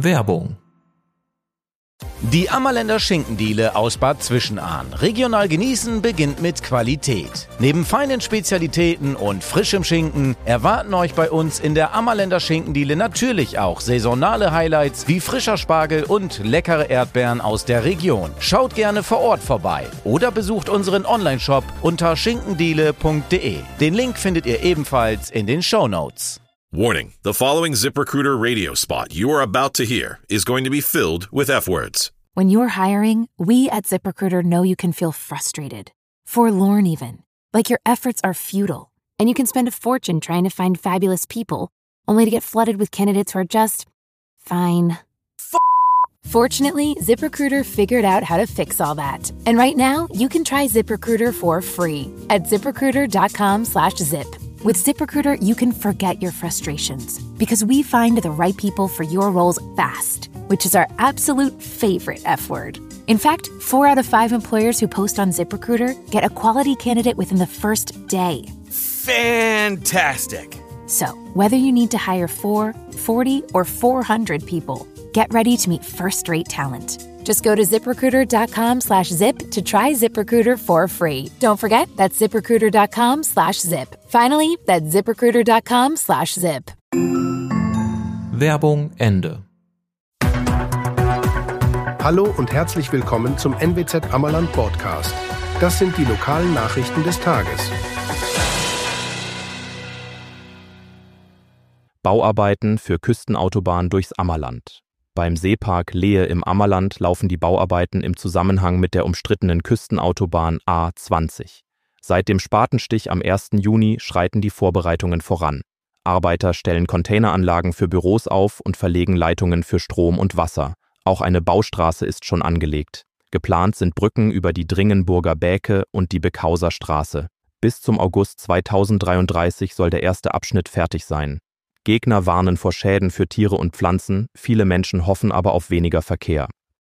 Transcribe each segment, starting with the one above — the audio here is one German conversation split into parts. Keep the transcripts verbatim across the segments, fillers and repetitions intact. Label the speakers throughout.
Speaker 1: Werbung.
Speaker 2: Die Ammerländer Schinkendiele aus Bad Zwischenahn. Regional genießen beginnt mit Qualität. Neben feinen Spezialitäten und frischem Schinken erwarten euch bei uns in der Ammerländer Schinkendiele natürlich auch saisonale Highlights wie frischer Spargel und leckere Erdbeeren aus der Region. Schaut gerne vor Ort vorbei oder besucht unseren Onlineshop unter schinkendiele punkt de. Den Link findet ihr ebenfalls in den Shownotes.
Speaker 3: Warning, the following ZipRecruiter radio spot you are about to hear is going to be filled with F-words.
Speaker 4: When you're hiring, we at ZipRecruiter know you can feel frustrated, forlorn even, like your efforts are futile, and you can spend a fortune trying to find fabulous people, only to get flooded with candidates who are just fine. F- Fortunately, ZipRecruiter figured out how to fix all that. And right now, you can try ZipRecruiter for free at ZipRecruiter.com slash zip. With ZipRecruiter, you can forget your frustrations because we find the right people for your roles fast, which is our absolute favorite F word. In fact, four out of five employers who post on ZipRecruiter get a quality candidate within the first day.
Speaker 5: Fantastic!
Speaker 4: So, whether you need to hire four, forty, or four hundred people, get ready to meet first-rate talent. Just go to ZipRecruiter.com slash zip to try ZipRecruiter for free. Don't forget, that's ZipRecruiter.com slash zip. Finally, that's ZipRecruiter.com slash zip.
Speaker 1: Werbung Ende.
Speaker 6: Hallo und herzlich willkommen zum N W Z Ammerland Podcast. Das sind die lokalen Nachrichten des Tages.
Speaker 7: Bauarbeiten für Küstenautobahn durchs Ammerland. Beim Seepark Lehe im Ammerland laufen die Bauarbeiten im Zusammenhang mit der umstrittenen Küstenautobahn A zwanzig. Seit dem Spatenstich am ersten Juni schreiten die Vorbereitungen voran. Arbeiter stellen Containeranlagen für Büros auf und verlegen Leitungen für Strom und Wasser. Auch eine Baustraße ist schon angelegt. Geplant sind Brücken über die Dringenburger Bäke und die Bekauser Straße. Bis zum August zweitausenddreiunddreißig soll der erste Abschnitt fertig sein. Gegner warnen vor Schäden für Tiere und Pflanzen, viele Menschen hoffen aber auf weniger Verkehr.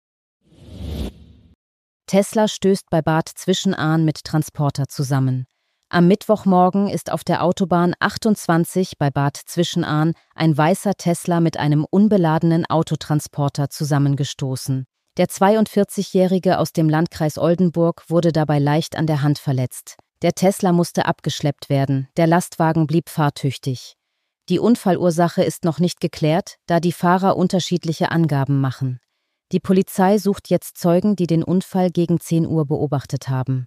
Speaker 8: Tesla stößt bei Bad Zwischenahn mit Transporter zusammen. Am Mittwochmorgen ist auf der Autobahn achtundzwanzig bei Bad Zwischenahn ein weißer Tesla mit einem unbeladenen Autotransporter zusammengestoßen. Der zweiundvierzigjährige aus dem Landkreis Oldenburg wurde dabei leicht an der Hand verletzt. Der Tesla musste abgeschleppt werden, der Lastwagen blieb fahrtüchtig. Die Unfallursache ist noch nicht geklärt, da die Fahrer unterschiedliche Angaben machen. Die Polizei sucht jetzt Zeugen, die den Unfall gegen zehn Uhr beobachtet haben.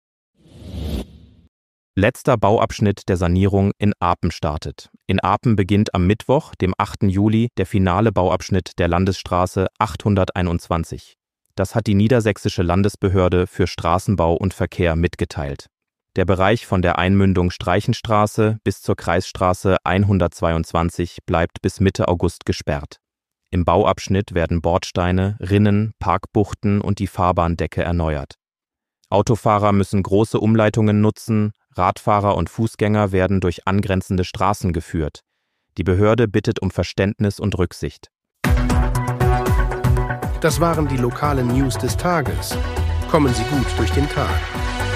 Speaker 7: Letzter Bauabschnitt der Sanierung in Apen startet. In Apen beginnt am Mittwoch, dem achten Juli, der finale Bauabschnitt der Landesstraße achthunderteinundzwanzig. Das hat die Niedersächsische Landesbehörde für Straßenbau und Verkehr mitgeteilt. Der Bereich von der Einmündung Streichenstraße bis zur Kreisstraße hundertzweiundzwanzig bleibt bis Mitte August gesperrt. Im Bauabschnitt werden Bordsteine, Rinnen, Parkbuchten und die Fahrbahndecke erneuert. Autofahrer müssen große Umleitungen nutzen, Radfahrer und Fußgänger werden durch angrenzende Straßen geführt. Die Behörde bittet um Verständnis und Rücksicht.
Speaker 6: Das waren die lokalen News des Tages. Kommen Sie gut durch den Tag.